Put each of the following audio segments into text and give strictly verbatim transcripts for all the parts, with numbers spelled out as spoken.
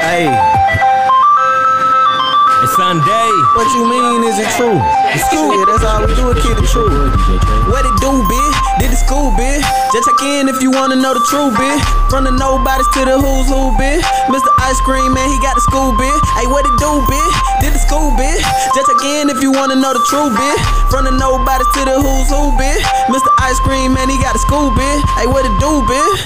Hey. It's Sunday. What you mean is it true? The school, yeah, that's all we do, is kid the truth. What it do, bitch? Did the school, bitch? Just check in if you wanna know the truth, bitch. From the nobodies to the who's who, bitch. Mister Ice Cream Man, he got the school, bitch. Hey, what it do, bitch? Did the school, bitch? Just check in if you wanna know the truth, bitch. From the nobodies to the who's who, bitch. Mister Ice Cream Man, he got the school, bitch. Hey, what it do, bitch?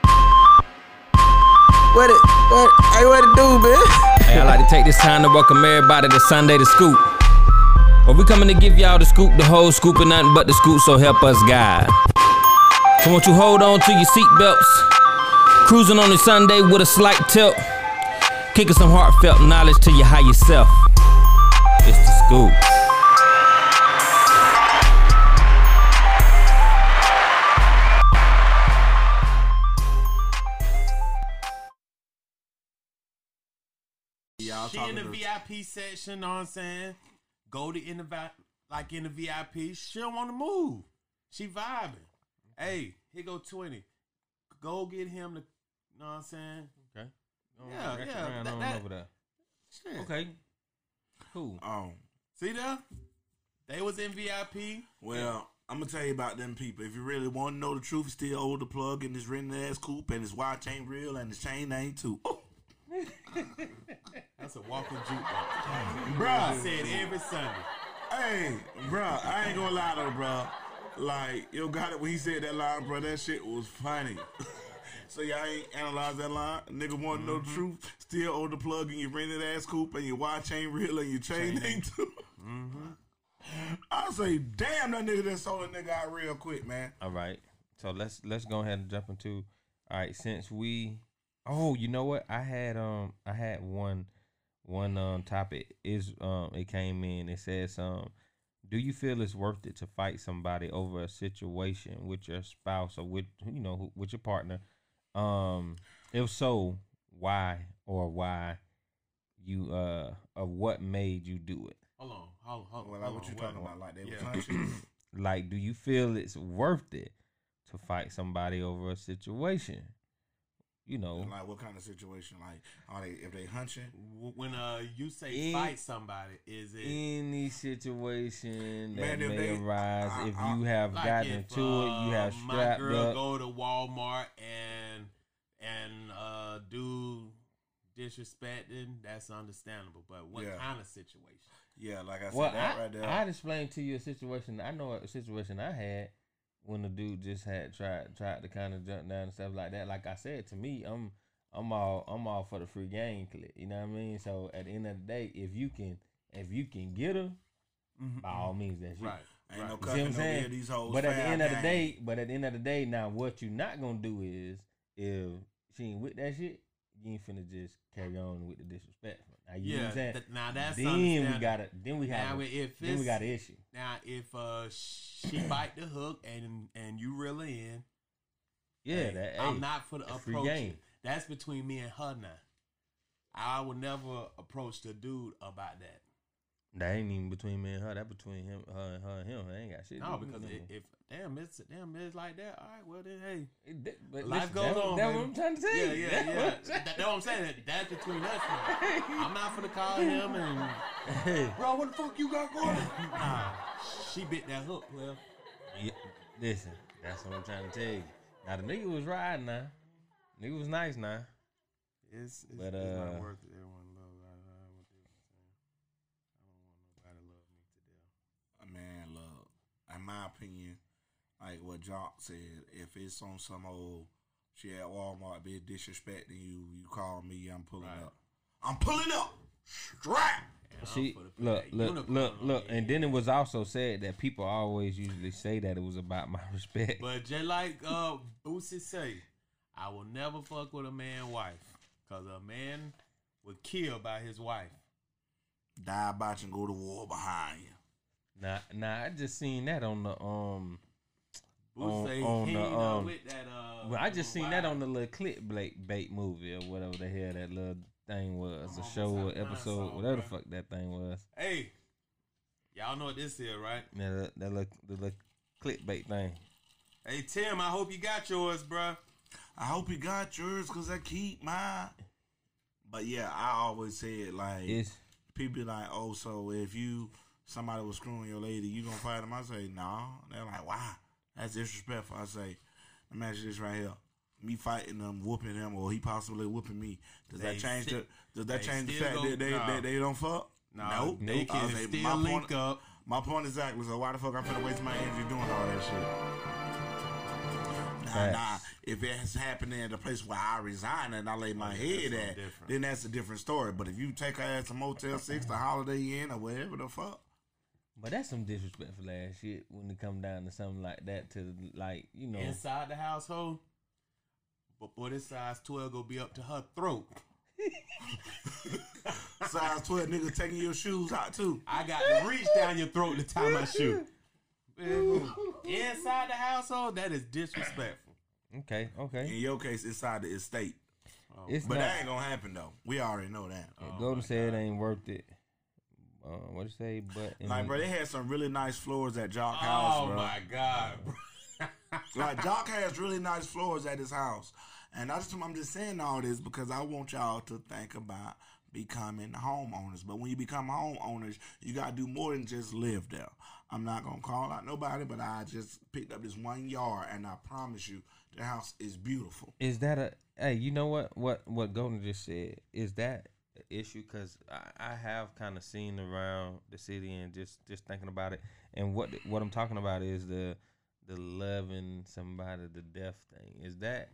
What it, what, hey, what it do, bitch? Hey, I'd like to take this time to welcome everybody to Sunday the Scoop. Well, we coming to give y'all the scoop, the whole scoop, and nothing but the scoop, so help us God. So won't you hold on to your seatbelts, cruising on a Sunday with a slight tilt, kicking some heartfelt knowledge to your higher self. It's the scoop. She in the V I P section, know what I'm saying? Go to in the like in the V I P. She don't want to move. She vibing. Hey, here go twenty. Go get him to, know what I'm saying? Okay. Yeah, yeah. That, that, over there. Shit. Okay. Cool. Um, See there? They was in V I P. Well, I'm gonna tell you about them people. If you really want to know the truth, still hold the plug in this written ass coupe, and his watch ain't real, and his chain ain't too. That's a walking jukebox. Bruh. I said every Sunday. Hey, bruh, I ain't gonna lie though, bruh. Like, yo, got it when he said that line, bruh. That shit was funny. So y'all ain't analyze that line. Nigga want to mm-hmm. know the truth, still hold the plug in your rented ass coupe, and your watch ain't real, and your chain, chain ain't too. Mm-hmm. I say, damn, that nigga that sold a nigga out real quick, man. All right, so let's let's go ahead and jump into. All right, since we, oh, you know what? I had um I had one one um topic is um it came in. It says um, do you feel it's worth it to fight somebody over a situation with your spouse or with you know with your partner? Um, if so, why or why you uh of what made you do it? Hold on, hold, hold, well, hold like on. What you talking about? Like they yeah. was punching? Like, do you feel it's worth it to fight somebody over a situation? You know, like what kind of situation? Like, are they if they hunching? When uh you say in, fight somebody, is it any situation that Man, may they, arise I, if I, you have like gotten if, into uh, it, you have strapped my girl up. Go to Walmart and and uh do disrespecting, that's understandable. But what yeah. kind of situation? Yeah, like I said, well, that I, right there. I'd explain to you a situation. I know a situation I had when the dude just had tried tried to kind of jump down and stuff like that. Like I said, to me, I'm I'm all I'm all for the free game clip. You know what I mean? So at the end of the day, if you can if you can get her, mm-hmm. by all means, that's you. Right. Ain't right. no You see what I'm saying? These hoes but at the end of the game. day, but at the end of the day, now what you not gonna do is if she ain't with that shit, you ain't finna just carry on with the disrespect. Now, you yeah, know what I'm saying? Th- now that's then we got to then we have now a, if then we got an issue. Now if uh she bite the hook and and you reel her in, yeah, hey, that, I'm hey, not for the approach. Game. That's between me and her now. I would never approach the dude about that. That ain't even between me and her. That between him, her, and her and him. I ain't got shit. No, because if, if damn it's damn it's like that, all right, well then hey, it, but life listen, goes that, on. That's baby. what I'm trying to tell yeah, you. Yeah, yeah, yeah. that, that's what I'm saying. That, that's between us now. I'm not gonna call him and hey, bro, what the fuck you got going? Nah, she bit that hook, well. Yeah, listen, that's what I'm trying to tell you. Now the nigga was riding now. Nigga was nice now. It's, it's, but, it's uh, not worth it. Everyone love. I, I, I, what they were saying. I don't want nobody to love me to death. Man, look, in my opinion, like what Jock said, if it's on some old she at Walmart, bitch disrespecting you, you call me, I'm pulling right. up. I'm pulling up. Strap. See, look, look, look, look, and then it was also said that people always usually say that it was about my respect. But just like uh, Boosie say, I will never fuck with a man's wife. Because a man was killed by his wife. Die about you and go to war behind you. Nah, nah, I just seen that on the, um... On, say on he the, um... with that, uh, well, I just seen wife. that on the little clickbait bait movie or whatever the hell that little thing was. A show or episode, song, whatever bro. the fuck that thing was. Hey, y'all know what this is, right? Yeah, that, that little, the little clickbait thing. Hey, Tim, I hope you got yours, bruh. I hope you got yours because I keep mine. But yeah, I always said like It's people be like, oh, so if you somebody was screwing your lady, you gonna fight them? I say no. They're like, why? That's disrespectful. I say, let me ask you this right here. Me fighting them, whooping him, or he possibly whooping me. Does They that change still- the? Does that they change the still fact go- that they, no. they they don't fuck? No, nope. they I can say, still my link point, up. My point exactly. So why the fuck I'm finna waste my energy doing all that shit? Nah, Facts. nah. If it has happened in the place where I resign and I lay my yeah, head that's at, something different. then that's a different story. But if you take her ass to Motel Six, the Holiday Inn, or whatever the fuck. but that's some disrespectful ass shit when it come down to something like that. To like you know, Inside the household, but boy, this size twelve gonna be up to her throat. Size twelve nigga taking your shoes out too. I got to reach down your throat to tie my shoe. Inside the household, that is disrespectful. okay, okay. In your case, inside the estate. It's But not. that ain't gonna happen though. We already know that. Golden said it ain't worth it. Uh, what you say? But in Like, the- bro, they had some really nice floors at Jock House, Oh bro. my god, bro. Like, Jock has really nice floors at his house. And I just, I'm just saying all this because I want y'all to think about becoming homeowners. But when you become homeowners, you got to do more than just live there. I'm not going to call out nobody, but I just picked up this one yard, and I promise you, the house is beautiful. Is that a hey? You know what? What what Golden just said is that an issue? Because I, I have kind of seen around the city and just just thinking about it. And what what I'm talking about is the the loving somebody to death thing. Is that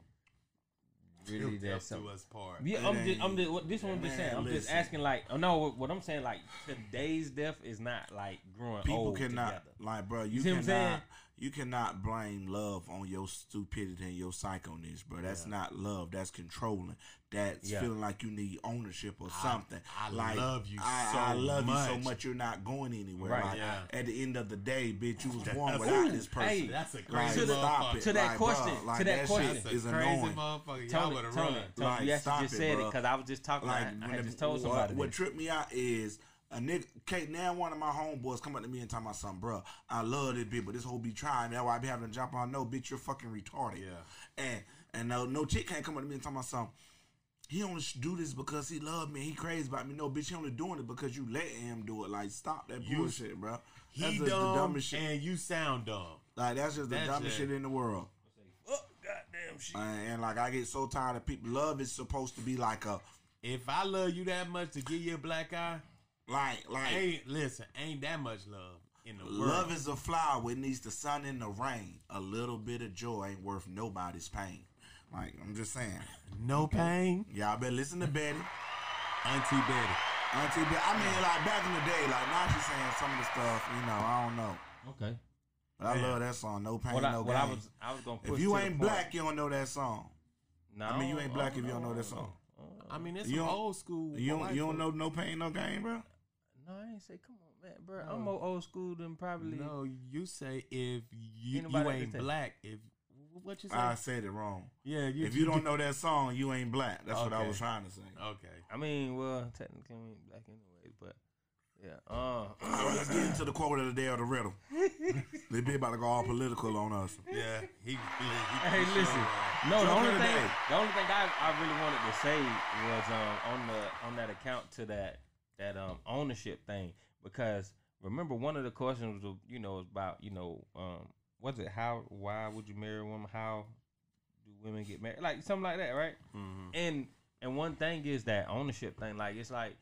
really that Death something? to us part. Yeah, It I'm just, I'm ain't- just, what- this one I'm just man, saying. I'm just listen. asking, like, oh no, what, what I'm saying, like, today's death is not like growing People old cannot, together. like, bro, you, see what I'm saying? cannot, you cannot blame love on your stupidity and your psychoness, bro. That's not love. That's controlling. That's Yeah. feeling like you need ownership or something. I like, love you I, so I love you so much. much you're not going anywhere. Right. Like, Yeah. at the end of the day, bitch, you was born That's- without Ooh, this person. hey, That's a Like, crazy To the- stop motherfucker. it. to that Like, question, bruh, like, to that that question. shit That's a is crazy annoying. motherfucker. Y'all Tony, better Tony, run. Tony, Like, you actually stop just it, said it bruh. because I was just talking. Like, I, I when had the- just told what, somebody. what this. tripped me out is a nigga, Kate, now one of my homeboys come up to me and tell my son, bro, I love this bitch, but this whole be trying me. That's why I be having to jump on. No, bitch, you're fucking retarded. Yeah. And and no, no chick can't come up to me and tell my son, he only should do this because he love me. He crazy about me. No, bitch, he only doing it because you letting him do it. Like, stop that You- bullshit, bro. He That's just dumb the dumbest shit. and you sound dumb. Like, that's just the That's dumbest it. shit in the world. Fuck, goddamn shit. And, and like, I get so tired of people. Love is supposed to be like a, If I love you that much to give you a black eye, like, like. ain't listen, ain't that much love in the world. Love is a flower. It needs the sun and the rain. A little bit of joy ain't worth nobody's pain. Like, I'm just saying. no pain, Y'all better listen to Betty. Auntie Betty. Auntie Betty. I mean, like, back in the day, like, now she's saying some of the stuff, you know, I don't know. Okay. But I Man. love that song, No Pain, What I, No what Gain. I was, I was gonna push If you to the ain't point- black, you don't know that song. no, I mean, you ain't black if you don't know that song. I mean, it's You some don't- old school. You don't, white you don't folk. know No Pain, No Gain, bro? No, I ain't say. Come on, man, bro. I'm more old school than probably. No, you say if you, Ain't nobody you ain't understand. black. If what you say? I said it wrong. yeah, you, If you don't know that song, you ain't black. That's what I Okay. was trying to say. Okay. I mean, well, technically we ain't black anyways, but yeah. Uh, So let's get into the quote of the day of the riddle. They be about to go all political on us. Yeah, he. he, he Hey, he listen. sure, No, the Joke only of the thing, day. the only thing I, I really wanted to say was um on the on that account to that that um ownership thing, because remember one of the questions was, you know, was about, you know, um was it how why would you marry a woman, how do women get married, like something like that, right? Mhm. And and one thing is that ownership thing, like it's like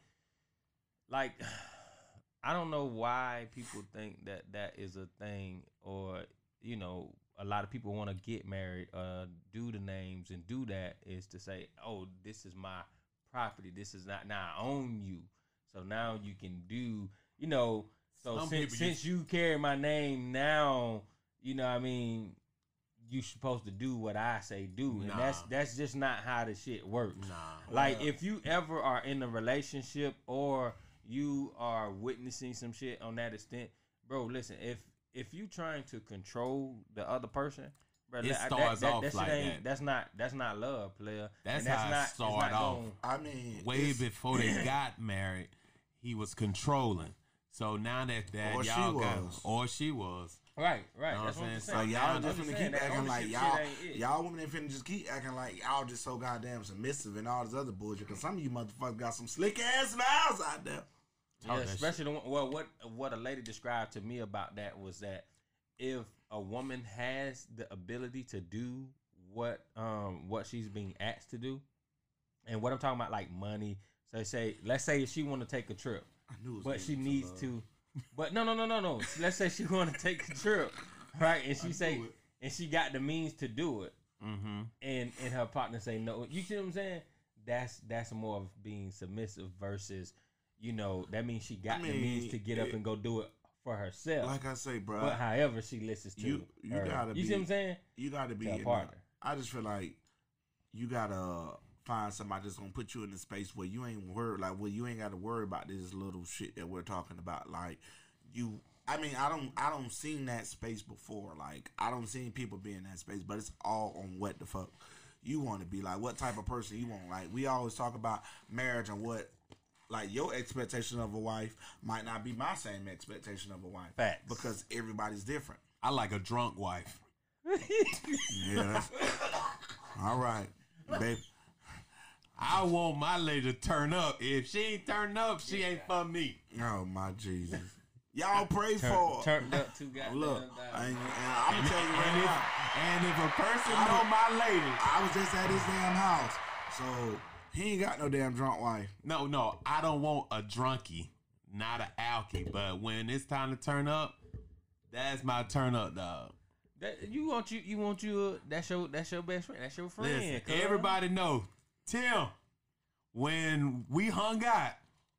like I don't know why people think that that is a thing, or you know, a lot of people want to get married, uh, do the names and do that is to say, oh, this is my property. This is not, now I own you. So now you can do, you know, so Some since, people since you carry my name now, you know what I mean, you supposed to do what I say do. And Nah. that's, that's just not how the shit works. Nah. Like, if you ever are in a relationship or you are witnessing some shit on that extent, bro, listen, if if you trying to control the other person, bro, It that, starts that, off that, that like shit ain't, that. That's not that's not love, player. That's And how it not, it's start not off. gonna- I mean, Way it's- before they got married, he was controlling. So now that that Or she y'all got, was. or she was. Right, right. Know what That's what I'm I'm saying? saying. So y'all I'm just just finna saying keep that acting like ownership y'all, shit ain't it. y'all women finna just keep acting like y'all just so goddamn submissive and all this other bullshit. Cause some of you motherfuckers got some slick ass mouths out there. Yeah, Talk that especially the one, well, what what a lady described to me about that was that if a woman has the ability to do what um what she's being asked to do, and what I'm talking about, like money. So say, let's say she want to take a trip, I knew it was but gonna she be needs some to. But no, no, no, no, no. Let's say she want to take a trip, right? And she say, it. and she got the means to do it, Mm-hmm. and and her partner say no. You see what I'm saying? That's that's more of being submissive versus, you know, that means she got I the means mean, to get up it- and go do it for herself. Like I say, bro, but however she listens to you- you her. gotta you see be- what I'm saying? you gotta be To a in partner. the- I just feel like you gotta find somebody that's gonna put you in the space where you ain't worried, like where you ain't got to worry about this little shit that we're talking about. Like you, I mean, I don't, I don't seen that space before. Like I don't seen people be in that space, but it's all on what the fuck you want to be. Like what type of person you want. Like we always talk about marriage and what. Like your expectation of a wife might not be my same expectation of a wife. Facts. Because everybody's different. I like a drunk wife. Yeah. That's, all right, babe. I want my lady to turn up. If she ain't turn up, she ain't for me. Oh my Jesus! Y'all pray Turn, for. turned up too goddamn. Look, down. and, and I'm gonna tell you right And if, now. and if a person know my lady, I was just at his damn house, so he ain't got no damn drunk wife. no, no, I don't want a drunkie, not a alkie. But when it's time to turn up, that's my turn up, dog. That, you want you you want you uh, that's your that's your best friend. That's your friend. Listen, cuz. everybody know, Tim, when we hung out,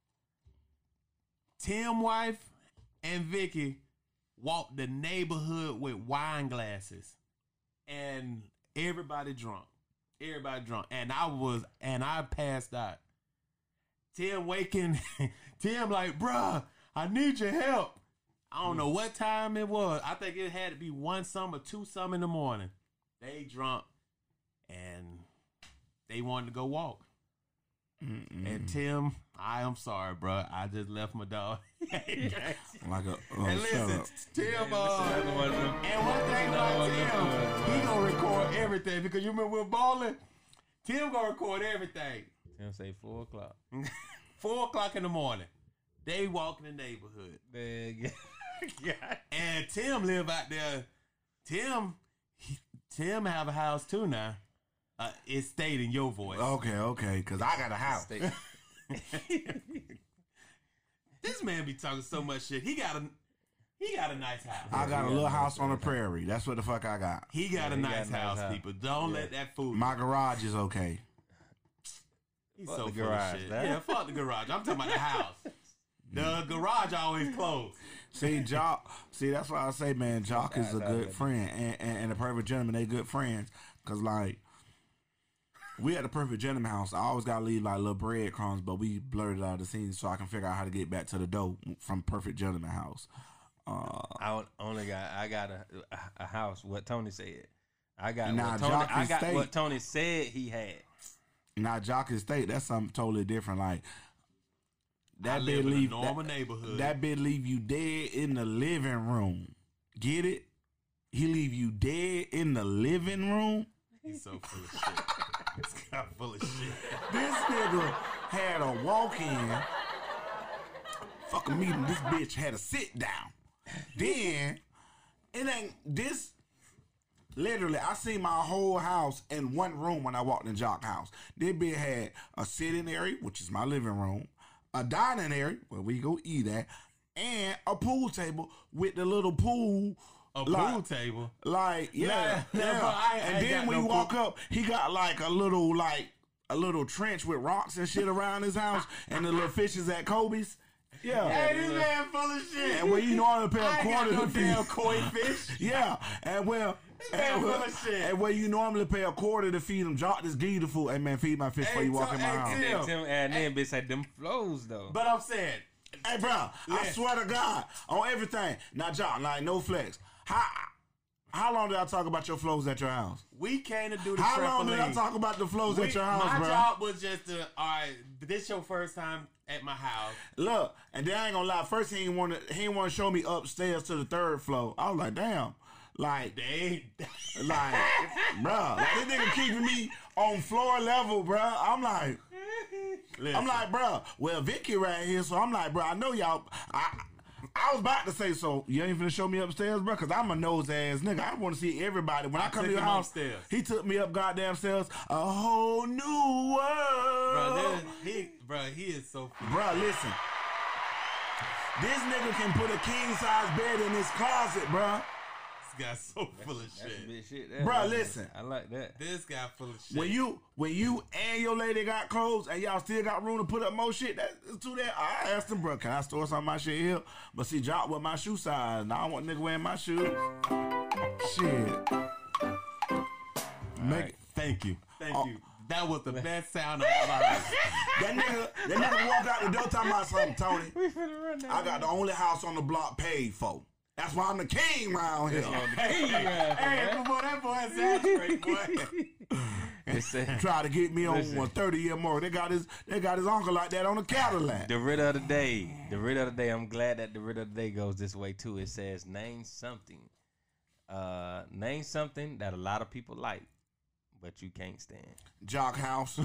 Tim wife and Vicky walked the neighborhood with wine glasses, and everybody drunk, everybody drunk, and I was, and I passed out. Tim waking, Tim like, bruh, I need your help. I don't know what time it was. I think it had to be one some or two some in the morning. They drunk, and they wanted to go walk. Mm-mm. And Tim, I am sorry, bro. I just left my dog. and Like a oh, listen, shut up. Tim, uh, Another one of them. and one thing about Tim, he gonna record everything because you remember we were balling. Tim gonna record everything. Tim say four o'clock. Four o'clock in the morning, they walk in the neighborhood, Man, yeah. and Tim live out there. Tim, he, Tim have a house too now. Uh, it stayed in your voice. Okay, okay, because I got a house. This man be talking so much shit. He got a he got a nice house. I got a little house on the prairie. That's what the fuck I got. He got Yeah, a he nice got a nice house, house. people. Don't let that fool. My garage is okay. He's Fuck so the full garage, of shit. man. Yeah, fuck the garage. I'm talking about the house. The garage always closed. See, Jock. See, that's why I say, man, Jock is a good friend, and, and, and the Perfect Gentleman, they good friends. Cause like, we at the Perfect Gentleman house. I always gotta leave like little breadcrumbs, but we blurred out the scene so I can figure out how to get back to the door from Perfect Gentleman house. Uh, I on- only got I got a a house. What Tony said. I got Nah, what Tony, Jock I is got state. what Tony said he had. now Jock Estate, that's something totally different. Like I that live bit in a leave normal that, neighborhood. that bit leave you dead in the living room. Get it? He leave you dead in the living room. He's so full of shit. This guy full of shit. This nigga had a walk in. Fucking meeting. This bitch had a sit down. Then it ain't this. Literally, I seen my whole house in one room when I walked in Jock house. This bitch had a sitting area, which is my living room, a dining area where we go eat at, and a pool table with the little pool. A like- pool table. Like, yeah, Nah, yeah. nah, bro, I ain't- I and ain't then got when no you walk pool. up, he got like a little, like, a little trench with rocks and shit around his house, and the little fishes at Kobe's. Yeah. Hey, this man full of shit. And where you normally pay I a ain't quarter got no to feed. damn koi fish. Yeah. And where, man and full where, of shit. and where you normally pay a quarter to feed them, Jock just give you the food. Hey, man, feed my fish Hey, before you walk so- in my hey, house. Tim. And Tim and then bitch said them flows though. But I'm saying, Hey, bro, I Listen. swear to God, on everything. Now, Jock, like, no flex. How, how long did I talk about your flows at your house? we came to do the How trampoline. long did I talk about the flows We- at your house, my bro? job was just to, all right, this your first time at my house. Look, and then I ain't gonna lie. First, he ain't want to. He ain't want to show me upstairs to the third floor. I was like, damn, like, They like, bruh, like this nigga keeping me on floor level, bruh. I'm like, I'm like, bruh. Well, Vicky right here, so I'm like, bruh. I know y'all. I I was about to say, so you ain't finna show me upstairs, bruh, because I'm a nose ass nigga. I want to see everybody. When I, I come took to your him house, upstairs. he took me up goddamn stairs, a whole new world. bro, that- he, bro, he is so. Bruh, listen. This nigga can put a king size bed in his closet, bruh. This guy's so full of That's shit. big shit. There, Bruh, man. listen. I like that. This guy full of shit. When you when you and your lady got clothes and y'all still got room to put up more shit, that's too that. I asked him, bro, can I store some of my shit here? But see, drop with my shoe size. Now I want nigga wearing my shoes. Shit. Make Right. Thank you. Thank Oh. you. That was the best sound I ever heard. that nigga that nigga walk out the door talking about something, Tony. We finna run that. I got the only house on the block paid for. That's why I'm the king around here. Hey, hey, boy, that boy exaggerated, boy. It said, Try to get me on Listen. a thirty year more. They got his they got his uncle like that on a Cadillac. the writ of the day. The writ of the day. I'm glad that the writ of the day goes this way too. It says, name something. Uh, name something that a lot of people like, but you can't stand. Jock house.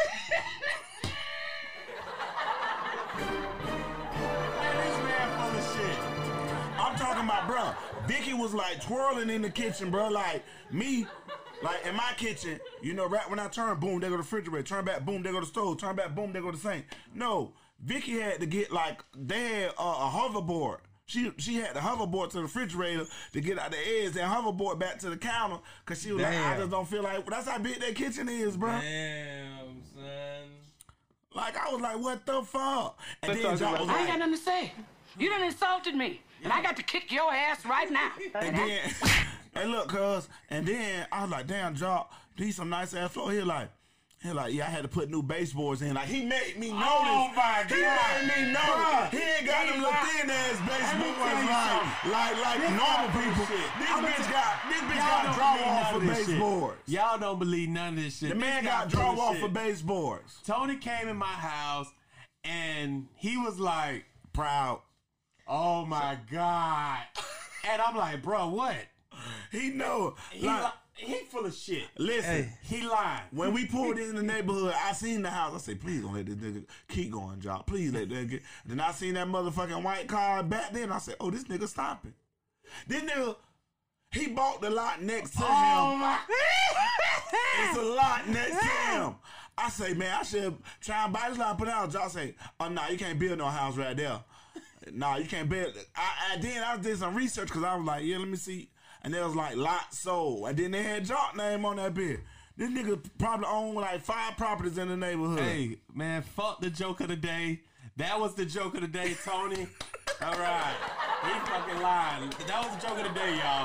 Man, this man full of shit. I'm talking about, bro. Vicky was like twirling in the kitchen, bro. Like me, like in my kitchen, you know, right when I turn, boom, they go to the refrigerator. Turn back, boom, they go to the stove. Turn back, boom, they go to the sink. No, Vicky had to get like they had uh, a hoverboard. She she had the hoverboard to the refrigerator to get out the edge and hoverboard back to the counter because she was like, I Damn. just don't feel like that's how big that kitchen is, bro. Damn, son. Like I was like, what the fuck? And then talk Jock about was I ain't like, got nothing to say. You done insulted me, and I got to kick your ass right now. and then, and look, cuz, and then I was like, damn, Jock, these some nice ass floor. He like, he like, yeah, I had to put new baseboards in. Like, he made me notice. Oh, my He God. made me know. Bruh, He ain't got he them little lied. thin ass Let me baseboards tell you like, something. like, like This normal guy full of people. shit. This I'ma bitch tell- got, this bitch Y'all got don't draw believe off none for of this shit. baseboards. Y'all don't believe none of this shit. The This man guy got full draw of off shit. for baseboards. Tony came in my house and he was like, Proud. "Oh my god!" And I'm like, "Bro, what?" He know. He Like, li- he full of shit. listen. Hey. He lying. When we pulled in the neighborhood, I seen the house. I said, please don't let this nigga keep going, Jock. Please let that get. Then I seen that motherfucking white car back then. I said, oh, this nigga stopping. This nigga, he bought the lot next to Oh him. my! It's a lot next to him. I say, man, I should try and buy this lot and put it out. Jock say, oh, no, you can't build no house right there. No, you can't build. I, I then I did some research because I was like, yeah, let me see. And there was like lot sold. And then they had Jock name on that bit. This nigga probably owned like five properties in the neighborhood. Hey man, fuck the joke of the day. That was the joke of the day, Tony. All right, he fucking lied. That was the joke of the day, y'all.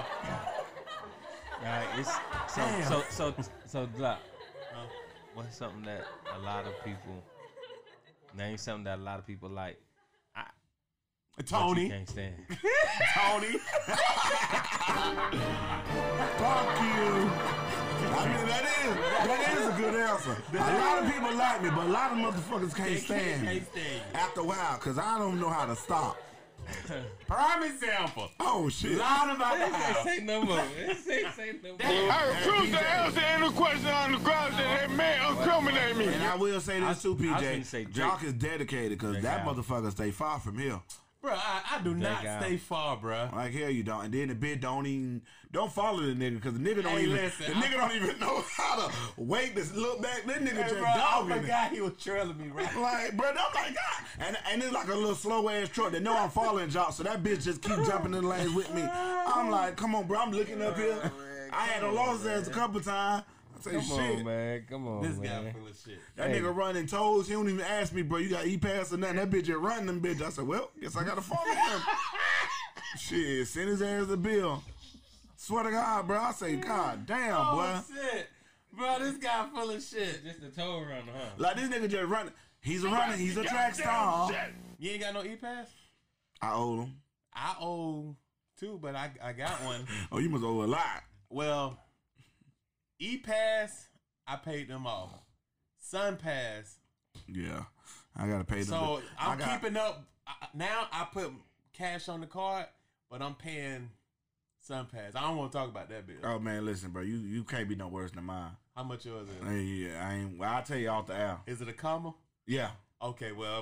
All right, it's so Damn. so so so Glock. What's something that a lot of people name something that a lot of people like, I, but you Tony, can't stand. Tony. Fuck you. I mean, that is that is a good answer. A lot of people like me, but a lot of motherfuckers can't They stand me. can't stand you. After a while, because I don't know how to stop. Prime example. Oh, shit. Lying about the house. Say no more. Say say no more. I refuse to answer any question on the grounds that that man incriminate me. And I will say this too, P I was J. finna say Drake. Jock is dedicated because Drake that out. motherfucker stay far from here. Bro, I, I do not out. stay far, bro. Like hell you don't. And then the bitch don't even don't follow the nigga because the nigga don't Hey, even listen, the I- nigga don't even know how to wait to look back. That nigga Hey, just bro, I dogging it. forgot he was trailing me, right? Like, bro, I'm like, God. And, and it's like a little slow ass truck. They know I'm following Jock, so that bitch just keep jumping in the lanes with me. I'm like, come on, bro, I'm looking up here. I had a lost ass a couple times. I say, Come shit. on, man. Come on, This man. guy full of shit. That Hey. nigga running toes. He don't even ask me, bro, you got E-Pass or nothing. That bitch just running them bitch. I said, well, guess I gotta follow him. Shit, send his ass a bill. Swear to God, bro. I say, God damn, Oh boy. shit, bro, this guy full of shit. Just the toe runner, huh? Like, this nigga just running. He's a runner. He's a track star. You ain't got no E-Pass? I owe him. I owe two, but I I got one. Oh, you must owe a lot. Well, E-Pass, I paid them off. Sun Pass, Yeah. I gotta pay. So the, I'm I got, keeping up. I, now I put cash on the card, but I'm paying SunPass. I don't want to talk about that bill. Oh man, listen, bro. You you can't be no worse than mine. How much yours is? Hey, yeah, I ain't. Well, I'll tell you off the air. Is it a comma? Yeah. Okay, well.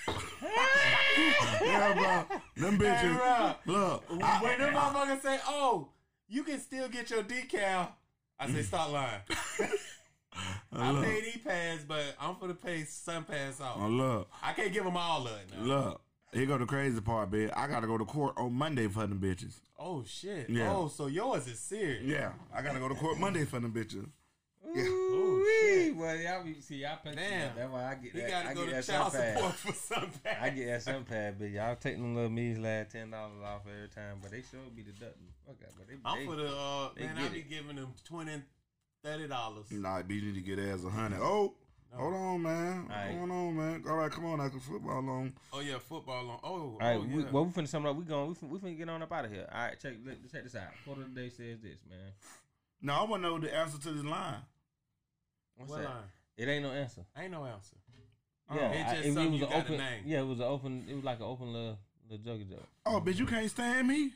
Yeah, bro. Them bitches. Hey, bro. Look. When I, them motherfuckers say, "Oh, you can still get your decal," I say, "Stop lying." I look. paid E-Pass, but I'm for to pay SunPass off. Oh, look. I can't give them all of it now. Look. Here go the crazy part, bitch. I gotta go to court on Monday for them bitches. Oh shit. Yeah. Oh, so yours is serious. Yeah. I gotta go to court Monday for them bitches. Yeah. Ooh, well, y'all be, see, y'all pay. Damn. That's why I get He that. got I to go get to that child SunPass. support for SunPass. I get that SunPass, but y'all take them little measly ten dollars off every time, but they sure be deducting. Okay, but they, I'm they, for the, uh, they man, get I be it. giving them twenty dollars, thirty dollars. Nah, B need to get ass a hundred. Oh, No. hold on, man. What's All right. going on, man? All right, come on, after football on. Oh, yeah, football on. Oh, All right, oh we, yeah. well, we finna sum it up. We going. We finna, we finna get on up out of here. All right, check. Let, check this out. Quote of the day says this, man. No, I want to know the answer to this line. What's What that? line? It ain't no answer. Ain't no answer. Yeah, It's I- just it, something was you an got to open. name. Yeah, it was an open. It was like an open little little juggy joke. Oh, bitch, you can't stand me?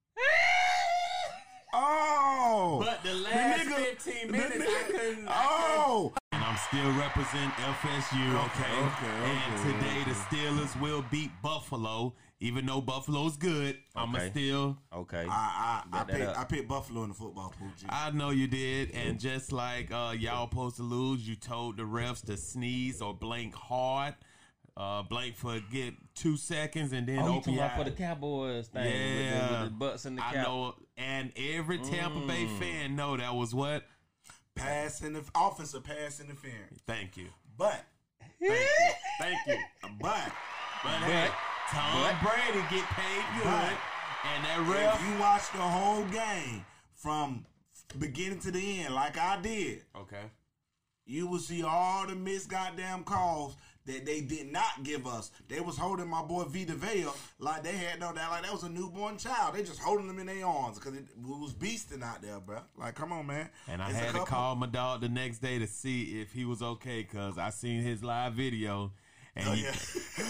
Oh. But the The last nigga- fifteen the minutes, I nigga- couldn't. I Oh. And I'm still representing F S U, okay? okay, And okay, today the Steelers will beat Buffalo, even though Buffalo's good. I'ma Okay. still. Okay. I I, I, Bet that picked, up. I picked Buffalo in the football pool, G. I know you did, and just like uh, y'all supposed to lose, you told the refs to sneeze or blink hard, uh, blink for get two seconds, and then oh, you open talking your about for the eyes. Cowboys thing? Yeah, with the, with the butts in the I cap. know, and every Tampa Bay Mm. fan know that was what. Pass in the offensive pass interference. Thank you, But, thank you, thank you. but, But, hey, Tom but- Brady get paid good, But- and that if ref. you watch the whole game from beginning to the end, like I did, Okay. you will see all the missed goddamn calls that they did not give us. They was holding my boy Vita Vea like they had no that like that was a newborn child. They just holding him in their arms because it, it was beasting out there, bro. Like, come on, man. And I It's a had to couple- call my dog the next day to see if he was okay, because I seen his live video. And Oh, he, yeah.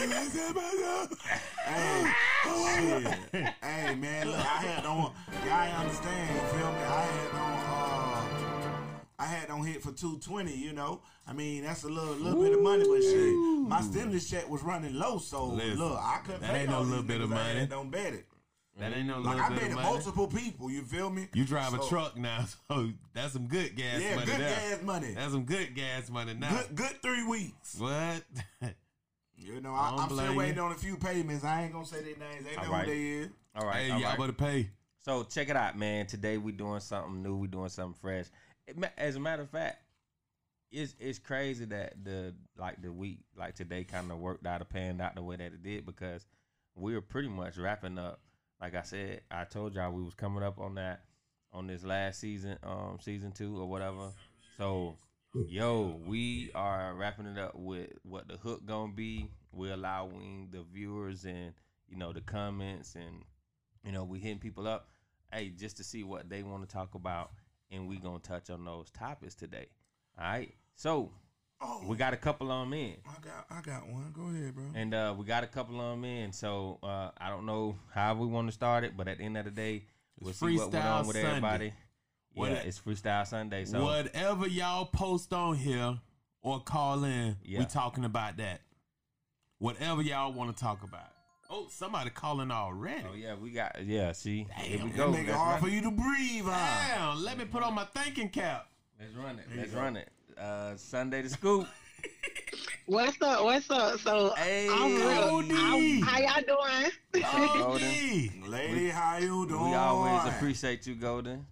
hey, shit. Hey, man, look, I had on, y'all ain't understand, you feel me? I had on, uh, I had on hit for two twenty, you know? I mean, that's a little little bit of money, but shit, my stimulus check was running low, so Listen, look, I couldn't that pay ain't no all little these bit of niggas. I money. had Don't bet it. that ain't no Like, little I bit bet of it money. multiple people, you feel me? You drive a So, truck now, so that's some good gas Yeah, money good there. gas money. That's some good gas money now. Good, good three weeks. What? You know, I I, don't I'm still blame waiting you. on a few payments. I ain't gonna say their names. They know All right. who they is. All right. Hey, all y'all right. better pay. So check it out, man. Today we doing something new. We doing something fresh. It ma- As a matter of fact, it's it's crazy that the like the week like today kind of worked out or panned out the way that it did, because we were pretty much wrapping up. Like I said, I told y'all we was coming up on that on this last season, um, season two or whatever. So, yo, we are wrapping it up with what the hook gonna be. We're allowing the viewers and you know the comments and you know we hitting people up, hey, just to see what they want to talk about, and we gonna touch on those topics today. All right, so Oh, we got a couple on them in. I got, I got one. Go ahead, bro. And uh, we got a couple of them in, so uh, I don't know how we want to start it, but at the end of the day, we'll It's see what went Freestyle on with Sunday. everybody. What- Yeah, it's Freestyle Sunday. So Whatever y'all post on here or call in, Yeah. we talking about that. Whatever y'all want to talk about. Oh, somebody calling already. oh yeah, we got yeah. See, here we Damn, go. Make it Let's hard run for it. you to breathe, huh? Damn, let me put on my thinking cap. Let's run it. Let's run it. Uh, Sunday the scoop. What's up? What's up? So Hey, I'm real. I'm, how y'all doing? Oh, Golden. D. Lady, how you doing? We always appreciate you, Golden.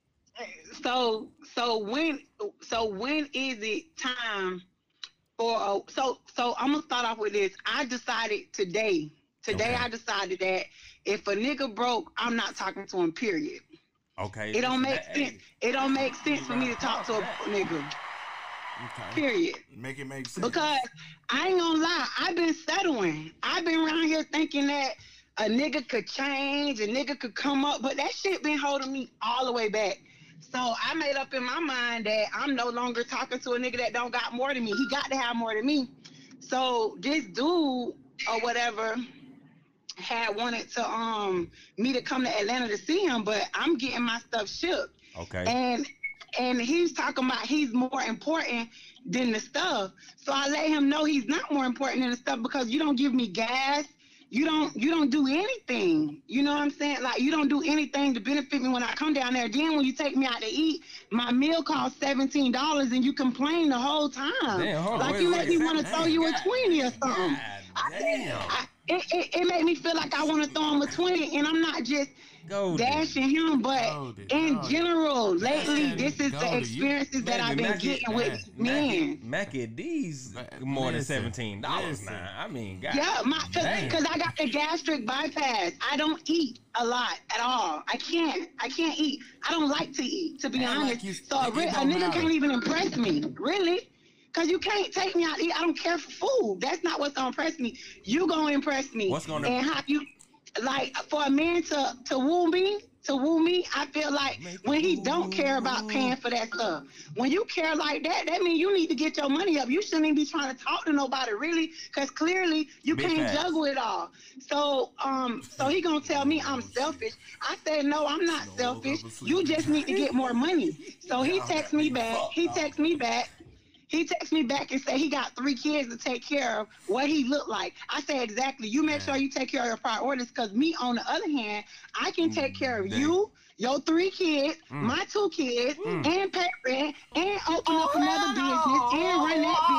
so so when so when is it time for a, so so I'm gonna start off with this. I decided today. Today Okay. I decided that if a nigga broke, I'm not talking to him. Period. Okay. It don't make Hey, sense. It don't make sense for me to talk to a nigga. Okay. Period. Make it make sense. Because I ain't gonna lie, I've been settling. I've been around here thinking that a nigga could change, a nigga could come up, but that shit been holding me all the way back. So I made up in my mind that I'm no longer talking to a nigga that don't got more than me. He got to have more than me. So this dude or whatever had wanted to um me to come to Atlanta to see him, but I'm getting my stuff shipped. Okay. And and he's talking about he's more important than the stuff. So I let him know he's not more important than the stuff because you don't give me gas. You don't you don't do anything. You know what I'm saying? Like you don't do anything to benefit me when I come down there. Then when you take me out to eat, my meal costs seventeen dollars and you complain the whole time. Damn, hold on, like wait, you wait, make me want to damn, throw you a God, twenty or something. God, I, damn. I, it, it, it made me feel like I want to throw him a twenty, and I'm not just Golden. dashing him, but Golden, in Golden. general, lately, Golden, this is the Golden. experiences that Baby, I've been Mackie- getting with men. Mackie D's Man, more than listen, seventeen dollars listen. now. I mean, God. Yeah, my Damn. because I got the gastric bypass. I don't eat a lot at all. I can't. I can't eat. I don't like to eat, to be Man, honest. like you- so a, it re- a don't nigga matter. can't even impress me, really. Cause you can't take me out to eat. I don't care for food. That's not what's gonna impress me. You gonna impress me. What's gonna- and how you like for a man to to woo me, to woo me, I feel like when he don't care about paying for that stuff. When you care like that, that means you need to get your money up. You shouldn't even be trying to talk to nobody really, because clearly you Big can't facts. juggle it all. So um so he gonna tell me I'm selfish. I said no, I'm not selfish. You just need to get more money. So he texts me back. He texts me back. He texts me back and say he got three kids to take care of. What he look like? I say exactly. You make sure you take care of your priorities, because me, on the other hand, I can take care of you, your three kids, my two kids, and pay rent, and open up another business, and run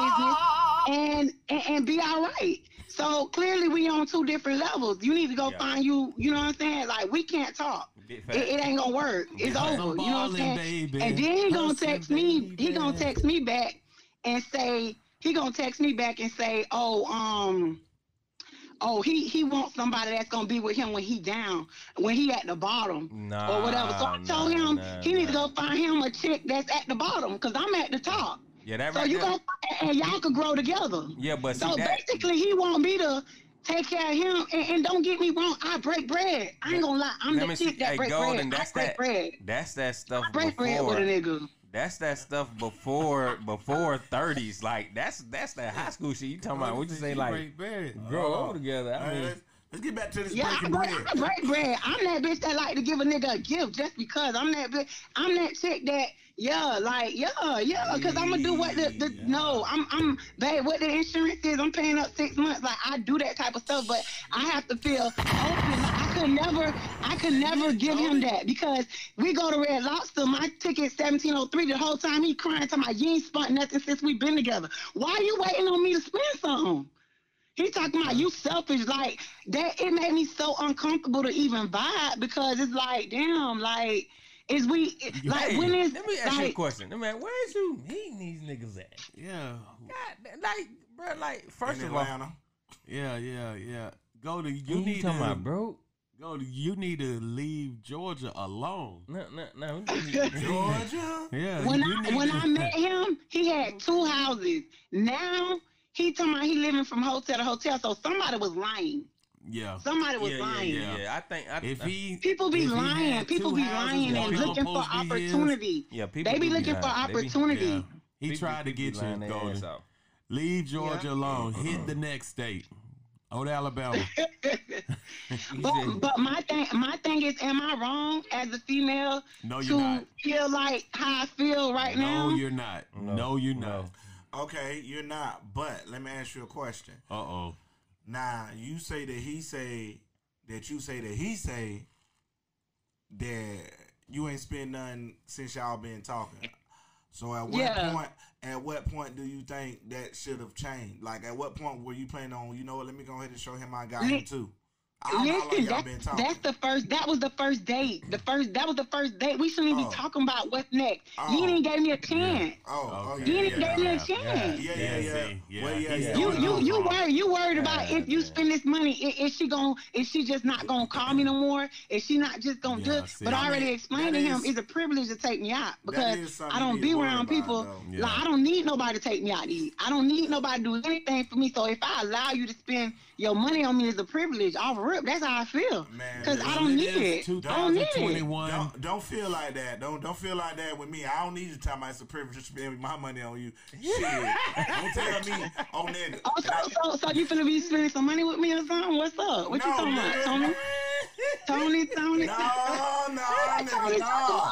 that business, and, and and be all right. So clearly we on two different levels. You need to go Yeah. find you. You know what I'm saying? Like we can't talk. Big It, fact. it ain't gonna work. It's Hustle over. You know what I'm ballin', saying? baby. And then he gonna Hustle, text me. baby. He gonna text me back and say he gonna text me back and say, oh, um, oh, he he wants somebody that's gonna be with him when he down, when he at the bottom, Nah, or whatever. So I told nah, him nah, he need to nah. go find him a chick that's at the bottom, because I'm at the top. Yeah, that So right you there. go and y'all could grow together. Yeah, but see So that. basically, he want me to take care of him. And, and don't get me wrong, I break bread. I ain't gonna lie. I'm Let the me see. chick that Hey, break Golden, bread. that's I break that. bread. That's that stuff I break bread with a before. nigga. That's that stuff before before thirties. Like that's that's that high school shit. You talking about? What you say? Like Break bread. grow old together. I All right, mean, let's, let's get back to this Yeah, I breaking break, bread. I break bread. I'm that bitch that like to give a nigga a gift just because. I'm that bitch. I'm that chick that, yeah, like, yeah, yeah, because I'm gonna do what the, the no, I'm, I'm, babe, what the insurance is, I'm paying up six months. Like, I do that type of stuff, but I have to feel open. I could never, I could never give him that, because we go to Red Lobster, my ticket seventeen oh three, the whole time he crying to my, you ain't spent nothing since we been together. Why you waiting on me to spend something? He talking about you selfish, like that. It made me so uncomfortable to even vibe, because it's like, damn, like, is we like hey, when is let me ask like, you a question. I mean, where's you meeting these niggas at? Yeah. God, like, bro, like, first In of all, Atlanta. Yeah, yeah, yeah. Go to you you need talking to about, bro? go to you need to leave Georgia alone. No, no, no. Georgia? Yeah. when you I need when to- I met him, he had two houses. Now he talking about he living from hotel to hotel. So somebody was lying. Yeah. Somebody was yeah, yeah, lying. yeah, yeah. I think I, If I, he People be if he lying. had People two be houses, lying what and he looking for supposed to be his? opportunity. yeah, people They be do looking for lying. They be- opportunity. Yeah. He people- tried to people get be you, lying their ass Golden. off. Leave Georgia Yeah. alone. Hit the next state. Go to Alabama. But but my thing my thing is, am I wrong as a female No, you're to not. feel like how I feel right now? No, you're not. No, you're no. not. Okay, you're not. But let me ask you a question. Uh oh. Now, you say that he say that you say that he say that you ain't spent nothing since y'all been talking. So at what Yeah. point at what point do you think that should have changed? Like at what point were you planning on, you know what, let me go ahead and show him I got him Li- too. I don't know how long Listen, y'all that, been talking. that's the first. That was the first date. The first. That was the first date. We shouldn't even Oh. be talking about what's next. Oh. You didn't give me a chance. Oh, Okay. oh You yeah, didn't yeah, give me a yeah, chance. yeah, yeah, Yeah, yeah. see, yeah. Well, yeah, He's yeah. You going you on you wrong. worried you worried about Yeah, if you yeah. spend this money, i- is she gonna is she just not gonna call me no more? Is she not just gonna do Yeah, it? see. But I I already mean, explained that to him is- it's a privilege to take me out, is because something I you don't need be to worry around about, people. though. Yeah. Like I don't need nobody to take me out to eat. I don't need nobody to do anything for me. So if I allow you to spend your money on me, is a privilege. Off real. trip. That's how I feel. Man, Because I listen, don't It need is it. I don't need it. twenty twenty-one. Don't don't feel like that. Don't don't feel like that with me. I don't need you to tell me it's a privilege to spend my money on you. Shit. Don't tell me on that. Oh, so, so, so you finna be spending some money with me or something? What's up? What you No, talking nigga. about, Tony? Tony, Tony. No, no, nigga, no.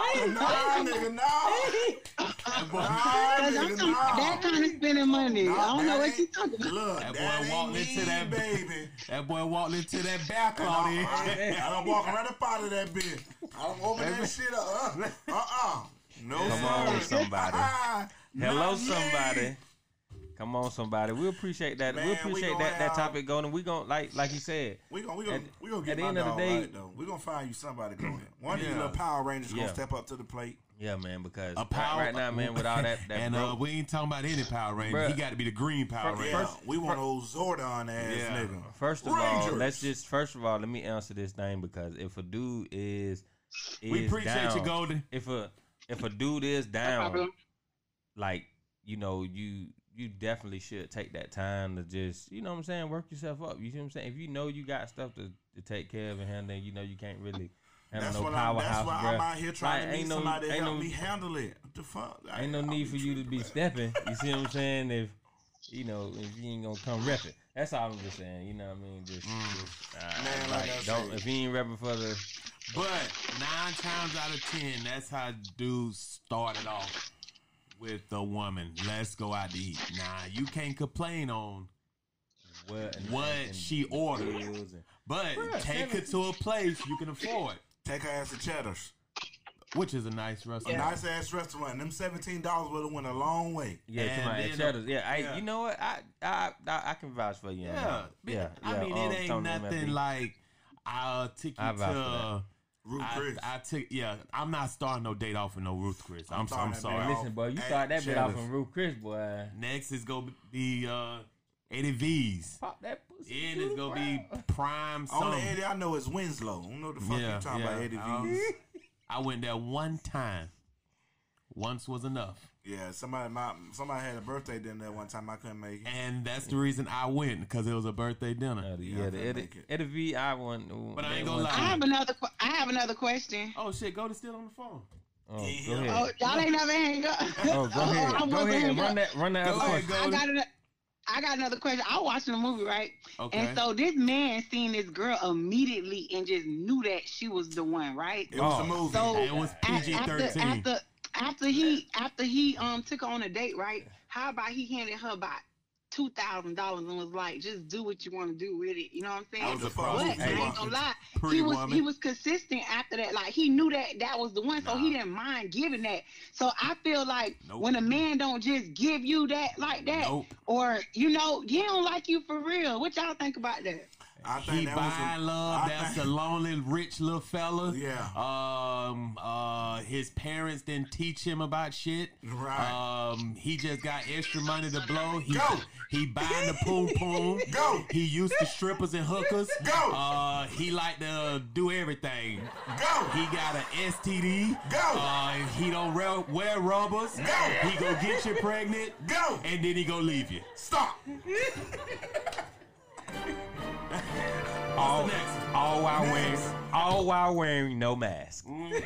No, nigga, no. Cause Nah, I'm nigga, talking no. that kind of spending money. No, I don't know that what you ain't- talking about. Look, That that, boy ain't walked me, into that- baby. That boy walked into that back I, closet. I, I don't walk right up out of that bitch. I don't open that shit up. Uh, uh-uh. No, Come sir. on, somebody. Hello, Not somebody. me. Come on, somebody. We appreciate that. Man, we we appreciate gonna that, that have- topic going. And we gonna like like you said. We gonna we gonna At- we gonna at get the my end of the dog day- right though. We gonna find you somebody to go in. One of Yeah. these little Power Rangers Yeah. gonna step up to the plate. Yeah, man. Because A right- power right now, man, with all that that and uh, broke- we ain't talking about any Power Ranger. Bruh. He got to be the green Power Fir- Ranger. Yeah, First- we want old Zordon ass Yeah. nigga. First of all, Rangers. let's just first of all let me answer this thing because if a dude is, is We appreciate down, you, Golden. If a if a dude is No down, problem. like you know you you definitely should take that time to just you know what I'm saying work yourself up. You see what I'm saying? If you know you got stuff to, to take care of and handle, you know you can't really handle That's no what I'm. powerhouse. That's why bruh. I'm out here trying Like, to meet ain't no- somebody to ain't help no- me handle it. What the fuck? Like, Ain't no I'll need for you to tripping, be man. stepping. You see what I'm saying? If you know, if you ain't gonna come rep it. That's all I'm just saying. You know what I mean? Just, just uh, Man, like, like I don't said. if he ain't repping for the But nine times out of ten, that's how dudes started off with a woman. Let's go out to eat. Nah, you can't complain on what and, what and she ordered, bills and- but Bruh, take her to a place you can afford, Take her ass to Cheddar's. which is a nice A restaurant. nice ass restaurant. Them seventeen dollars would have went a long way. Yeah, And come on, then at the- Cheddar's. Yeah, I, yeah. you know what? I, I, I, I can vouch for you. on Yeah, that. yeah, I yeah. mean, um, it ain't Tony M F nothing B. like I'll take you I vouch for to. Ruth I, Chris. I took yeah. I'm not starting no date off with no Ruth Chris. I'm, I'm so, I'm starting that sorry. date Hey, off. listen, boy, you At start that bit off Cheddar's. from Ruth Chris, boy. Next is gonna be uh, Eddie V's. Pop that pussy. Then it's gonna be prime. Only Some. Eddie I know is Winslow. I don't know what the fuck Yeah, you talking yeah. about, Eddie Um, V's. I went there one time. Once was enough, Yeah, somebody my somebody had a birthday dinner that one time. I couldn't make it. and that's the reason I went because it was a birthday dinner. Uh, the- Yeah, yeah, I the couldn't Eddie, make it. Eddie V, I want. But I ain't that gonna one lie. I have another. que- I have another question. Oh shit, go to still on the phone. Oh, go Yeah. ahead. Oh, y'all ain't never hang up. Oh, go ahead. I'm Go supposed to ahead. hang Run up. that. Run that Go other ahead, question. go. I got another. I got another question. I was watching the movie, right? Okay. And so this man seen this girl immediately and just knew that she was the one, right? It was Oh. a movie. So it was P G after, thirteen. after after he after he um took her on a date, right? How about he handed her about two thousand dollars and was like, just do what you want to do with it. You know what I'm saying? That was a But prostitute. I ain't gonna lie, Pretty he was woman. he was consistent after that. Like he knew that that was the one, so he Nah. didn't mind giving that. So I feel like Nope. when a man don't just give you that like that, Nope. or you know, he don't like you for real. What y'all think about that? I think He that was buy a, love. I That's think- a lonely, rich little fella. Yeah. Um. Uh. His parents didn't teach him about shit. Right. Um. He just got extra money to blow. He, Go. He buying the poom poom. Go. He used to strippers and hookers. Go. Uh. He like to do everything. Go. He got an S T D. Go. Uh. He don't wear, wear rubbers. Go. He go get you pregnant. Go. And then he go leave you. Stop. All, the next one? all while Next. wearing, all while wearing no mask.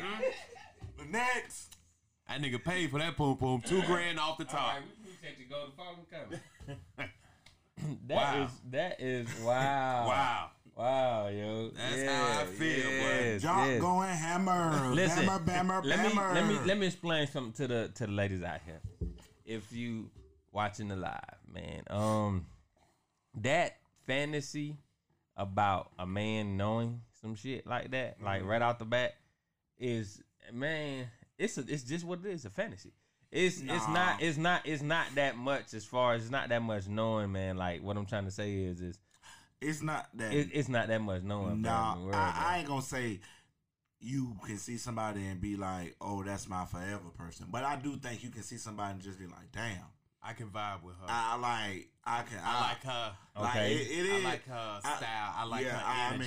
Next. That nigga paid for that poom poom. Two grand off the top. we appreciate you. Go to phone coming. That Wow. is that is wow. Wow. Wow, yo. That's Yes, how I feel, boy. yes, Jock yes. going hammer. Listen, Bammer, bammer, let me bammer. let me let me explain something to the to the ladies out here. If you watching the live, man, um, that fantasy about a man knowing some shit like that, like right out the bat, is man, it's a, it's just what it is, a fantasy. It's it's Nah. not it's not it's not that much as far as it's not that much knowing, man. Like what I'm trying to say is is It's not that. it, it's not that much knowing. bro, Nah, in the world, I, bro. I ain't gonna say you can see somebody and be like, "Oh, that's my forever person." But I do think you can see somebody and just be like, "Damn, I can vibe with her. I like, I can, I like her. Like Okay. it, it I is. like her I- style. I like yeah, her I energy. mean,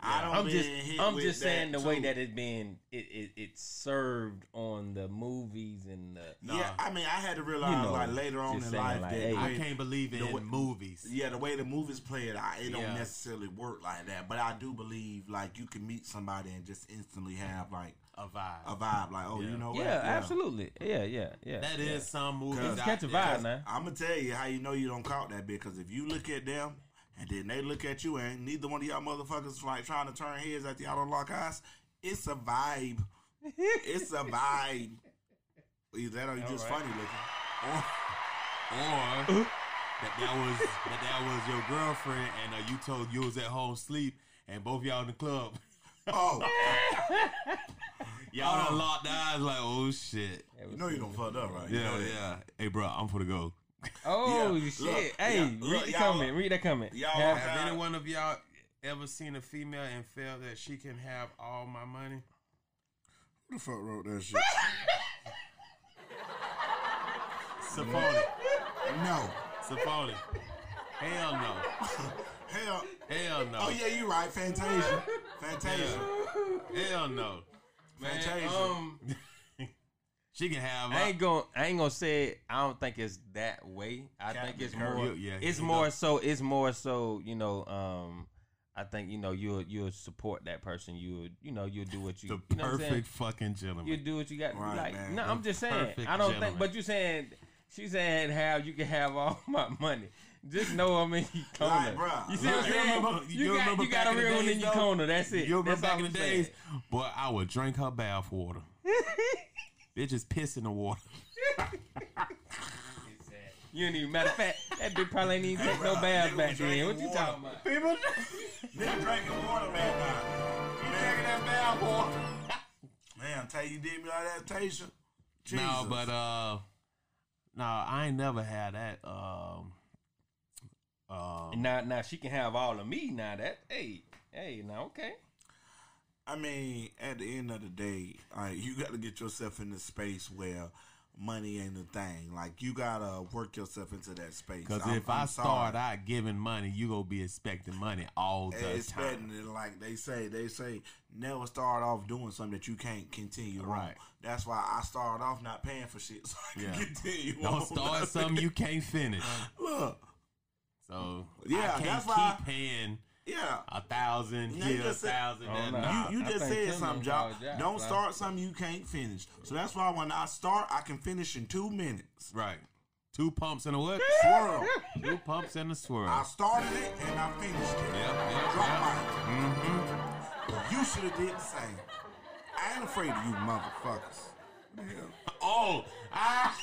I don't I'm been just, hit I'm with just saying that the way too. that it's been, it, it it's served on the movies and the. No. Yeah, I mean, I had to realize You know, like later on just in saying, life like, that hey. the I way- can't believe the in way- movies. Yeah, the way the movies play it, I, it don't Yeah. necessarily work like that. But I do believe like you can meet somebody and just instantly have like A vibe. a vibe, like oh, Yeah. you know what? Yeah, absolutely. Yeah, yeah, yeah. That yeah. is some movies. Cause out catch a there. vibe now. I'm gonna tell you how you know you don't caught that bit. Because if you look at them and then they look at you, and neither one of y'all motherfuckers like trying to turn heads after y'all don't lock eyes, it's a vibe. It's a vibe. Either that or you just right. funny looking. Or, or that that was that that was your girlfriend, and uh, you told you was at home sleep, and both y'all in the club. Oh, Y'all Oh. done locked eyes like, oh shit. you know you don't fucked up, right? You Yeah, know that. yeah. Hey, bro, I'm for the go. Oh Yeah, shit! look, hey, yeah, read look, the y'all- comment. Read that comment. y'all Have- have- Have any one of y'all ever seen a female and felt that she can have all my money? Who the fuck wrote that shit? Safoni. No. Safoni. Hell no. Hell. Hell no. Oh yeah, you right. Fantasia. Fantasia. Hell no. Fantasia. um, She can have. I ain't gonna, I ain't gonna say it. I don't think it's that way. I Captain think it's Kirk. more. Yeah, it's he more does. so. It's more so. You know. Um, I think you know you'll you'll support that person. You you know you'll do what you. the you know what I'm saying? perfect fucking gentleman. You do what you got to Right, do. Like, man. no, I'm just saying. Perfect I don't gentleman. think. But you saying she saying how you can have all my money. Just know I'm in your corner. Right, bruh. You see Right. what I'm You saying? remember- you, you got remember you got back a in the real one days, in your though? corner. That's it. You remember That's back all in I'm the saying. days, boy, I would drink her bath water. Bitches piss in the water. You ain't even matter of fact, that bitch probably ain't even take no bruh, bath nigga back was then. drinking What you water. talking about? People, Nigga drinking water, man. Nah. you drinking that bath water? Man, tell you did me like that, Tasha. Jesus. No, but uh, no, I ain't never had that. Um, um, Now, now she can have all of me. Now that, hey, hey, now okay. I mean, at the end of the day, all right, you got to get yourself in the space where money ain't a thing. Like, you got to work yourself into that space. Because I'm- if I'm I sorry. start out giving money, you gonna be expecting money all the Expecting time. it, like they say, they say, never start off doing something that you can't continue on. Right. That's why I started off not paying for shit, so I can Yeah. continue on. Don't start something you can't finish. Look, So Yeah, I can't that's keep why- paying yeah. a thousand Now you here, a just said- thousand Oh, there. no. Nah. You, you I just think said Tim something, done Jock. called Jack, Don't right? start something you can't finish. So that's why when I start, I can finish in two minutes. Right. Two pumps and a what? Swirl. Two pumps and a swirl. I started it and I finished it. Yeah, yeah, Drop yeah. mine. You should have did the same. I ain't afraid of you motherfuckers. Oh, ah.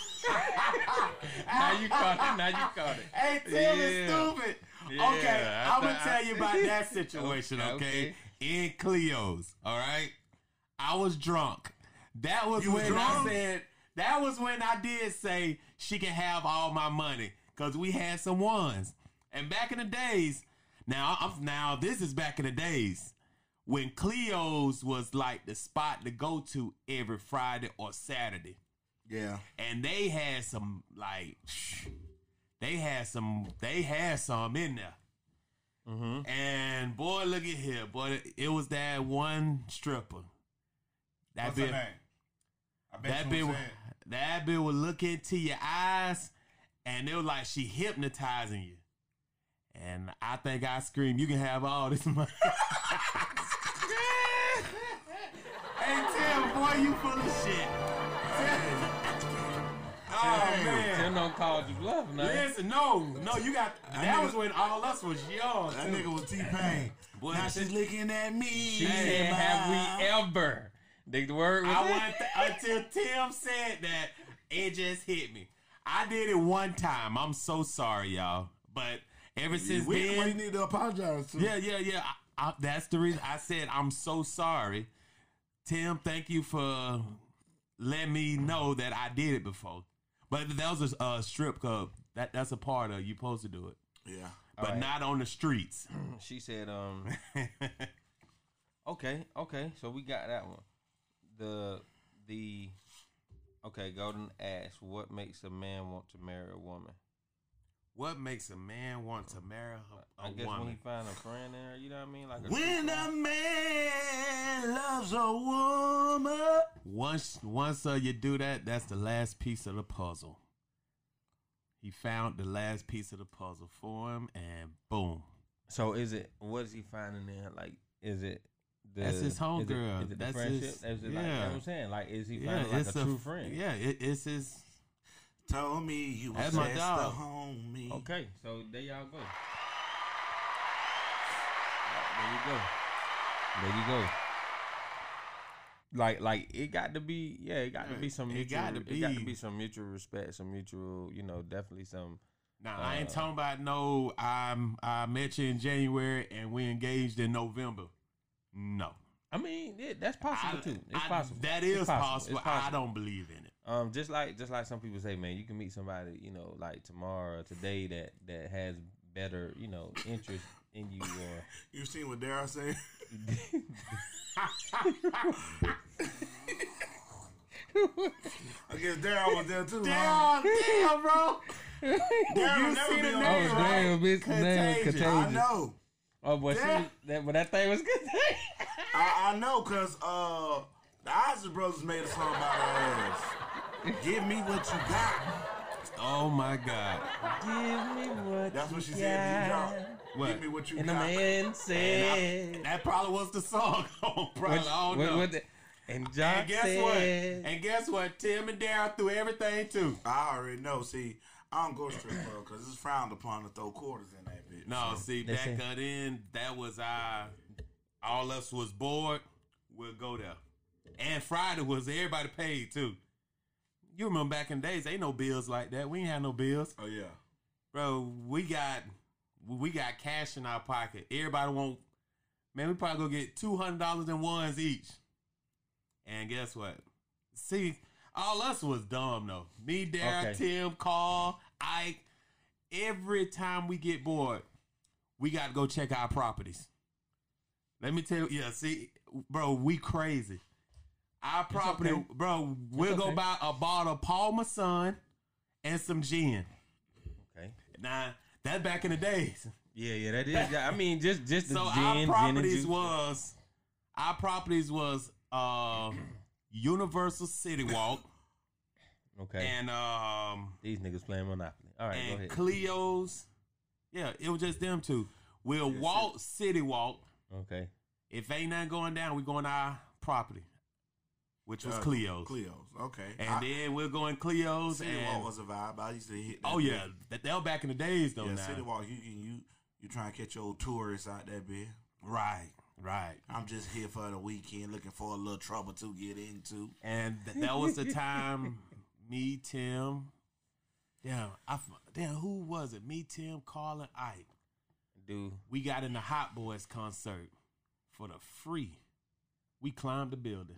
Now you caught it. Now you caught it. Hey, Tim Yeah. is stupid. Yeah, okay, I I'm gonna thought- tell you about that situation. Okay, Okay, okay. in Cleo's. All right, I was drunk. That was You was when drunk? I said. That was when I did say she can have all my money because we had some ones. And back in the days, now I'm now this is back in the days when Cleo's was like the spot to go to every Friday or Saturday. Yeah. And they had some like they had some they had some in there. Mm-hmm. And boy, look at here, boy, it, it was that one stripper. That What's her bit, name? I bet that you bit, won't would- say it. that bit would look into your eyes, and it was like she hypnotizing you. And I think I screamed, "You can have all this money." Hey Tim, boy, you full of shit. Oh man. Tim don't call you bluff now. Listen, no, no, you got. That nigga- was when all us was young. That too. nigga was T-Pain. Boy, Now that she's shit- looking at me. She said, "Have we ever?" The word was I it? went th- until Tim said that. It just hit me. I did it one time. I'm so sorry, y'all. But ever since We, we then, need to apologize to. yeah, yeah, yeah. I, I, that's the reason I said I'm so sorry. Tim, thank you for letting me know that I did it before. But that was a uh, strip club. That that's a part of you supposed to do it, Yeah. but All right. not on the streets. She said, um, okay, okay. So we got that one. The the okay, Golden asked, what makes a man want to marry a woman? What makes a man want to marry a, a I guess woman? when he find a friend in her, you know what I mean? Like a When true a friend. man loves a woman. Once, once uh, you do that, that's the last piece of the puzzle. He found the last piece of the puzzle for him, and boom. So is it? What is he finding there? Like, is it? The, That's his is it- homegirl. Is it That's the friendship? his- Is it like, yeah. you know what I'm saying? Like, is he Yeah, finding like it's a a true f- friend? Yeah, it, it's his. Told me you was That's my just a dog. homie. Okay, so there y'all go. There you go. There you go. Like, like it got to be, yeah, it got to be some It mutual. got to It got to be. be some mutual respect, some mutual, you know, definitely some. Now I ain't Uh, talking about no. I'm I met you in January and we engaged in November. No, I mean, it, that's possible I- too. It's I- possible. That It's is possible. It's I don't believe in it. Um, just like just like some people say, man, you can meet somebody, you know, like tomorrow or today that that has better, you know, interest in you, or You seen what Daryl said? I guess Daryl was there too. Huh? Damn, damn, bro. Daryl You never see be the on name, there, right? damn, bitch, name Contagious. Contagious. I know. Oh, boy, she Yeah. was, that, but that thing was good. I, I know, cause uh, the Isaac Brothers made a song about her ass. Give me what you got. Oh my God. Give me what That's you what she said. got. Did What? Give me what you And the got. man said, That probably was the song. Oh, probably. what, I don't what, know. what the, and John and guess said, what? And guess what? Tim and Daryl threw everything too. I already know. See, I don't go to strip club because it's frowned upon to throw quarters in that bitch. No, So, see, They back say- uh, then, that was our, all us was bored, we'll go there. And Friday was everybody paid too. You remember back in the days, ain't no bills like that. We ain't had no bills. oh yeah. Bro, we got we got cash in our pocket. Everybody want, man, we probably go get two hundred dollars in ones each. And guess what? See, all us was dumb though. Me, Darren, Okay. Tim, Carl, Ike. Every time we get bored, we got to go check our properties. Let me tell you, yeah, see, bro, we crazy. Our property, okay. bro, we'll go okay. buy a bottle of Paul Masson and some gin. okay. Now, that's back in the days. Yeah, yeah, that is. Yeah, I mean, just just the So gin, our gin and properties juice. was our properties was uh Universal City Walk Okay. and um These niggas playing Monopoly. All right, go and ahead. Cleo's. Yeah, it was just them two. We'll walk City Walk. Okay. If ain't nothing going down, we going to our property, which was Uh, Cleo's. Cleo's. Okay. And I, then we'll go in Cleo's. City and, Walk was a vibe. I used to hit. That oh yeah, that, that was back in the days though. Yeah, now. City Walk. You can you you trying to catch your tourists out there, bitch. Right, right. I'm just here for the weekend, looking for a little trouble to get into. And th- that was the time me, Tim, damn, I, f- damn, who was it? Me, Tim, Carl, and Ike. Dude. We got in the Hot Boys concert for the free. We climbed the building.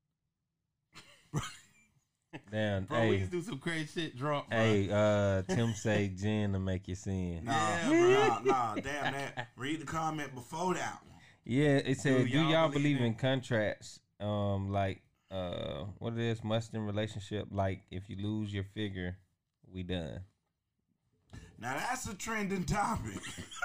Damn. Bro, we hey. used to do some crazy shit drunk, bro. Hey, uh, Tim say gin to make you sin. Nah, Yeah, nah, nah, damn that. Read the comment before that one. Yeah, it said, Do do y'all y'all believe believe in- in contracts? Um, like, uh, what it is, must in relationship? Like, if you lose your figure, we done. Now that's a trending topic.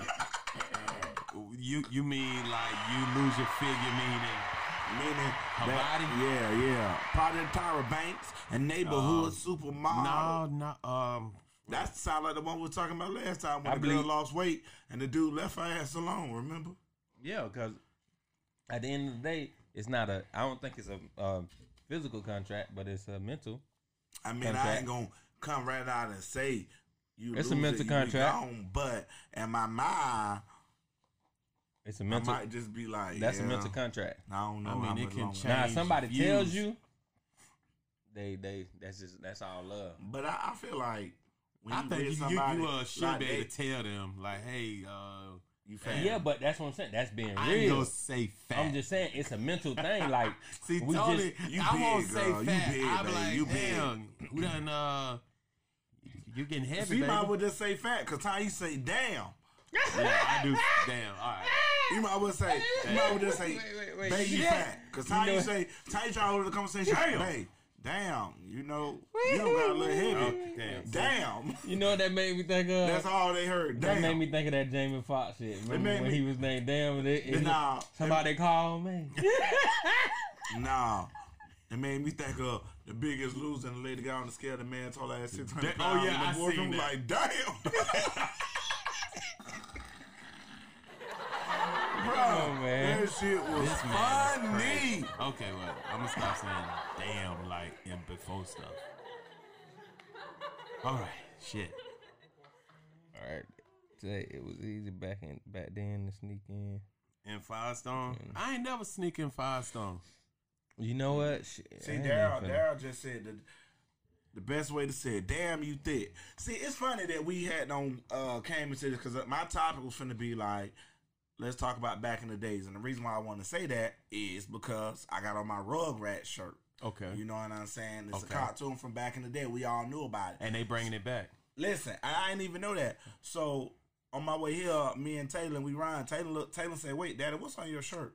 You you mean like you lose your figure, meaning Meaning Her that, body? yeah, yeah. Part of Tyra Banks and neighborhood Uh, supermodel. no, no, um, That sound like the one we were talking about last time when I the girl believe- lost weight and the dude left her ass alone. Remember? Yeah, because at the end of the day, it's not a. I don't think it's a uh, physical contract, but it's a mental. I mean, I Contract. ain't gonna come right out and say you. It's a lose mental it, you be contract. gone, but in my mind, It's a I mental. might just be like, That's yeah, a mental contract. I don't know. I mean, how it much can longer. change. Now, if somebody views. tells you, they they that's just that's all love. But I, I feel like when I you think with you, you, somebody, you uh, should like be able they- to tell them, like, hey, uh, you fat. Yeah, but that's what I'm saying. That's being I ain't real. gonna say fat. I'm just saying it's a mental thing. Like See, we Tony, just you I won't big, say girl. You fat. big, I be baby. like, You big. damn, who done, uh, you're getting heavy, So you baby. might well just say fat, cause how you say damn. Yeah, I do. Damn, all right. You might well say, you might well just say, Wait, wait, wait. baby, you Yeah. fat. Cause how You you, know- say, how you try to hold the conversation, Damn. babe, damn, you know, you don't got a little heavy. Oh, damn. Damn. You know what that made me think of? That's all they heard. That Damn. made me think of that Jamie Foxx shit. Remember made when me- he was named Damn? And it, and Nah. somebody called me. Nah. It made me think of The Biggest Loser, and the lady got on the scale. The man told her at six hundred That- oh, pounds. yeah, and I the boyfriend seen was that. like, damn. Come on, man. That shit was This man is funny. crazy. Okay, well, I'm gonna stop saying damn like in before stuff. All right, shit. All right. Say it was easy back in back then to sneak in. In Firestone, I ain't never sneak in Firestone. You know what? Shit, See, I ain't Daryl, even finna- Daryl just said the the best way to say it. Damn, you thick. See, it's funny that we had on uh, came into this because my topic was finna be like, let's talk about back in the days, and the reason why I want to say that is because I got on my Rugrats shirt. Okay. You know what I'm saying? It's Okay. a cartoon from back in the day. We all knew about it. And they bringing it back. Listen, I, I didn't even know that. So on my way here, me and Taylor, we run. Taylor look. Taylor said, "Wait, Daddy, what's on your shirt?"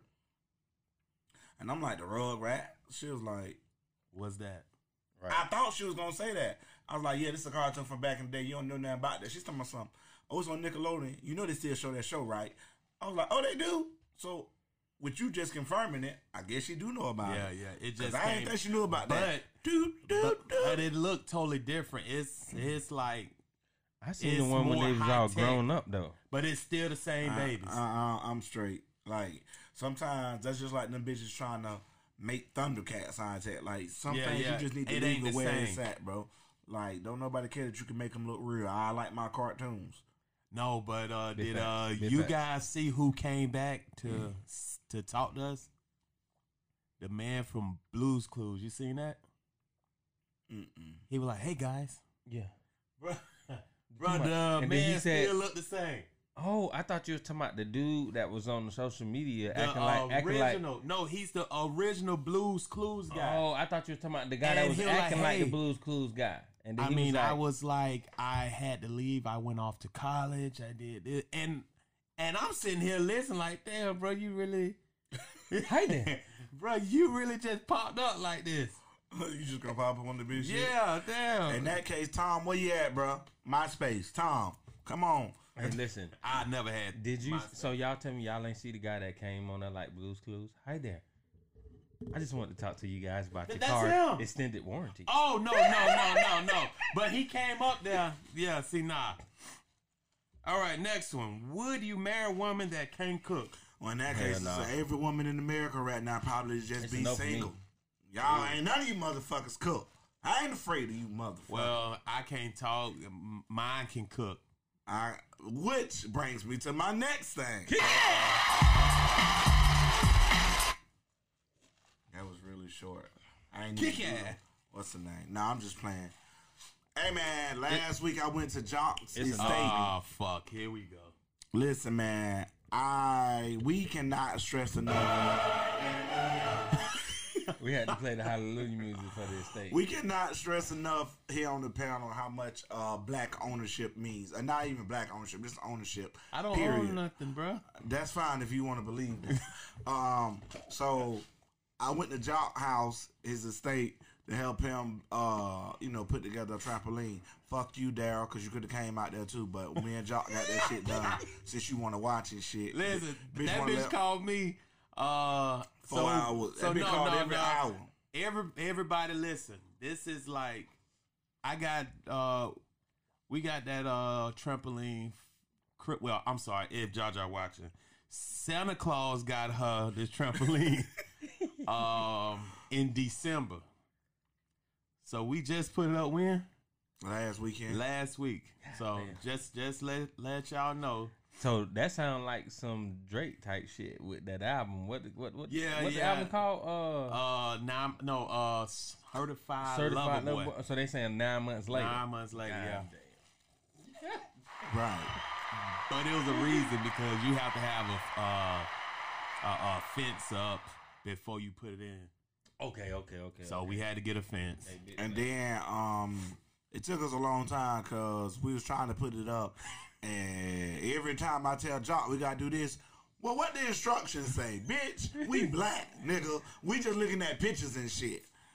And I'm like, "The Rugrat." She was like, What's that? Right. I thought she was gonna say that. I was like, "Yeah, this is a cartoon from back in the day. You don't know nothing about that." She's talking about something. Oh, it's on Nickelodeon. You know they still show that show, right? I was like, "Oh, they do." So with you just confirming it, I guess she do know about Yeah, it. yeah. It 'Cause just I came. didn't think she knew about but, that. Do, do, but, do. but it looked totally different. It's it's like, I seen the it's one when more they was all high-tech. grown up though. but it's still the same I- babies. I, I, I'm straight. Like sometimes that's just like them bitches trying to make Thundercats high tech. Like some Yeah, things yeah. you just need to It leave ain't it the where same. it's at, bro. Like don't nobody care that you can make them look real. I like my cartoons. No, but uh, Big did facts, uh, big you facts. guys see who came back to to talk to us? The man from Blues Clues. You seen that? Mm-mm. He was like, "Hey guys, Yeah. bro, bro, the And then man he said- still look the same." Oh, I thought you was talking about the dude that was on the social media The acting like acting like. original, no, he's the original Blues Clues guy. Oh, I thought you was talking about the guy that And was he was like, acting like, "Hey." the Blues Clues guy. And then I he mean, was like, I was like, I had to leave. I went off to college. I did it, and and I'm sitting here listening, like, damn, bro, you really, hey there. bro, you really just popped up like this. You just gonna pop up on the bitch? shit? Yeah, damn. In that case, Tom, where you at, bro? MySpace. Tom, come on. Hey, listen. I never had. Did you? my- So y'all tell me y'all ain't see the guy that came on there like Blues Clues? Hi there. I just wanted to talk to you guys about your That's car him. extended warranty. Oh no, no, no, no, no. But he came up there. Yeah, see, nah. All right, next one. Would you marry a woman that can't cook? Well, in that Hell case, no. so every woman in America right now probably just It's be enough for me. single. Y'all ain't none of you motherfuckers cook. I ain't afraid of you motherfuckers. Well, I can't talk. M- Mine can cook. I, which brings me to my next thing. That was really short. I ain't Kick even do ass. no- What's the name? No, I'm just playing. Hey man, last week I went to Jock's It's Estate. Oh fuck! Here we go. Listen, man, I we cannot stress enough. We had to play the Hallelujah music for the estate. We cannot stress enough here on the panel how much uh, black ownership means. Uh, not even black ownership, just ownership. I don't period. own nothing, bro. That's fine if you want to believe that. um, so I went to Jock House, his estate, to help him, uh, you know, put together a trampoline. Fuck you, Daryl, because you could have came out there too. But me and Jock got that shit done since you want to watch his shit. Listen, Bitch that wanna bitch let- called me. Uh, Four so, hours. So That bitch no, called no, every no. hour. Every everybody, listen. This is like, I got. Uh, we got that uh trampoline. cri- Well, I'm sorry if Jar Jar watching. Santa Claus got her this trampoline um in December. So we just put it up when Last weekend. last week. So just just let let y'all know. So that sound like some Drake type shit with that album. What what what? Yeah, what's the yeah. album called? Uh, Uh, nine no uh certified, Certified Lover Lover Boy. Boy. So they saying nine months later. Nine months later, God yeah. damn. Right. But it was a reason because you have to have a uh, a, a fence up before you put it in. Okay, okay, okay. So okay. we had to get a fence. And then um, it took us a long time because we was trying to put it up, and every time I tell Jock we gotta do this, well, what the instructions say, bitch? We black, nigga. We just looking at pictures and shit.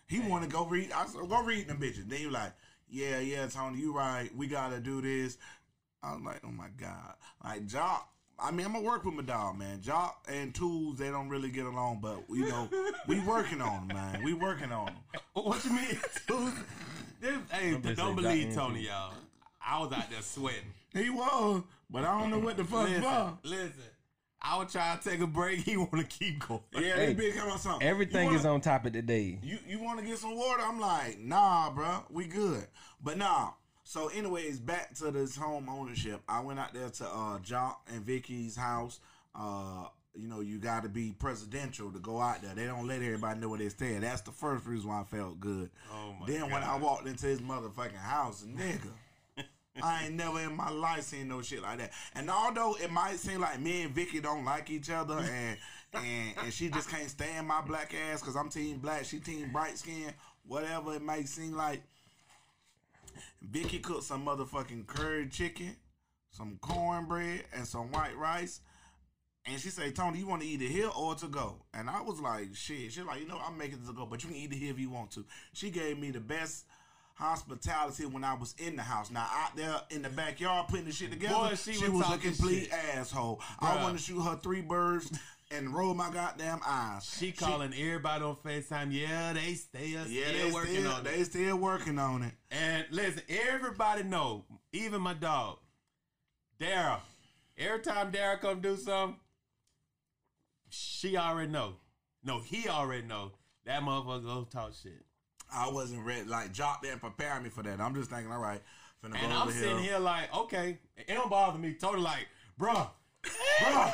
He want to go read. I said, go read them bitches. Then you like, yeah, yeah, Tony, you right. We gotta do this. I was like, oh my God. Like Jock, I mean, I'm gonna work with my dog, man. Jock and Tools, they don't really get along, but you know, we working on them, man. We working on them. What you mean, Tools? This, hey, don't believe Tony, y'all. I was out there sweating. He was, but I don't know what the fuck Listen, for. listen. I was trying to take a break. He want to keep going. Yeah, Hey, they big about something. Everything wanna, is on topic today. You you want to get some water? I'm like, nah, bro, we good. But nah. So, anyways, back to this home ownership. I went out there to uh, Jock and Vicky's house. Uh, you know, you got to be presidential to go out there. They don't let everybody know where they stay. That's the first reason why I felt good. Oh my then God. when I walked into his motherfucking house, nigga. I ain't never in my life seen no shit like that. And although it might seem like me and Vicky don't like each other and and, and she just can't stand my black ass because I'm team black, she team bright skin, whatever it might seem like, Vicky cooked some motherfucking curry chicken, some cornbread, and some white rice. And she said, Tony, you want to eat it here or to go? And I was like, shit. She's like, you know, I'm making it to go, but you can eat it here if you want to. She gave me the best hospitality when I was in the house. Now out there in the backyard putting the shit together, Boy, she she, was was a talking complete shit. asshole. Bruh. I want to shoot her three birds and roll my goddamn eyes. She calling everybody on FaceTime. Yeah, they stay Yeah, still they working still, on it. they still working on it. And listen, everybody know, even my dog, Daryl. Every time Daryl come do something, she already know. No, he already know. That motherfucker go talk shit. I wasn't ready. Like, Jock didn't prepare me for that. I'm just thinking, all right, finna And go I'm over sitting here. here like, okay, it don't bother me. Totally like, bruh, bruh.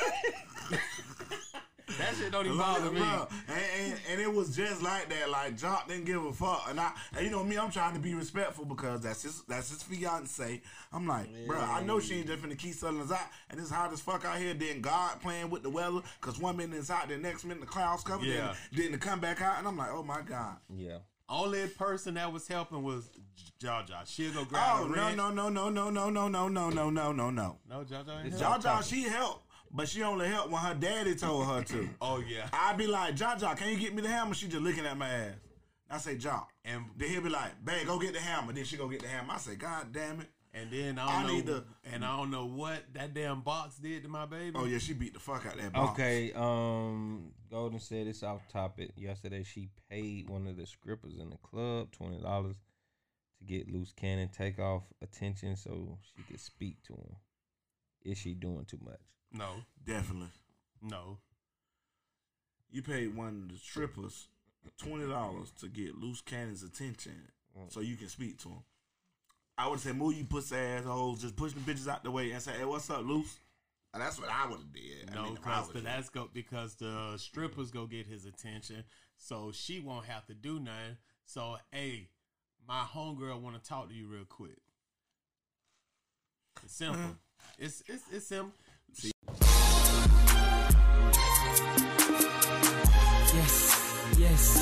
That shit don't even bother me. Bruh, And, and, and it was just like that. Like, Jock didn't give a fuck. And I, and you know me, I'm trying to be respectful because that's his, that's his fiance. I'm like, bro, I know she ain't just finna keep selling us out. And it's hot as fuck out here. Then God playing with the weather because one minute it's hot, the next minute the clouds cover. Yeah. Then, then to come back out, and I'm like, oh my God. Yeah. Only person that was helping was Jaja. She'll go grab Oh a no wrench. no no no no no no no no no no no no. No, Jaja ain't It's helping. Jaja, she helped, but she only helped when her daddy told her to. Oh, yeah. I'd be like, Jaja, can you get me the hammer? She just looking at my ass. I say, Jock. And Then he'll be like, babe, go get the hammer. Then she go get the hammer. I say, God damn it. and then I I don't need know, to- and I don't know what that damn box did to my baby. Oh, yeah, she beat the fuck out that box. Okay, um, Golden said it's off topic. Yesterday, she paid one of the strippers in the club twenty dollars to get Loose Cannon take off attention so she could speak to him. Is she doing too much? No, Definitely. no. You paid one of the strippers twenty dollars to get Loose Cannon's attention so you can speak to him. I would say, move you pussy assholes, just push the bitches out the way and say, hey, what's up, Loose? And that's what I would have did. I No, mean, if I because was the, you. that's go because the strippers go get his attention, so she won't have to do nothing. So, hey, my homegirl want to talk to you real quick. It's simple. It's it's it's simple. Yes, yes.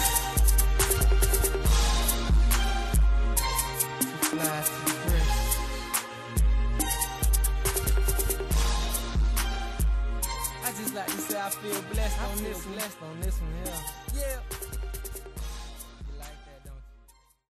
Fly to the first. I just like to say I feel blessed on this one. Blessed on this one, yeah. Yeah.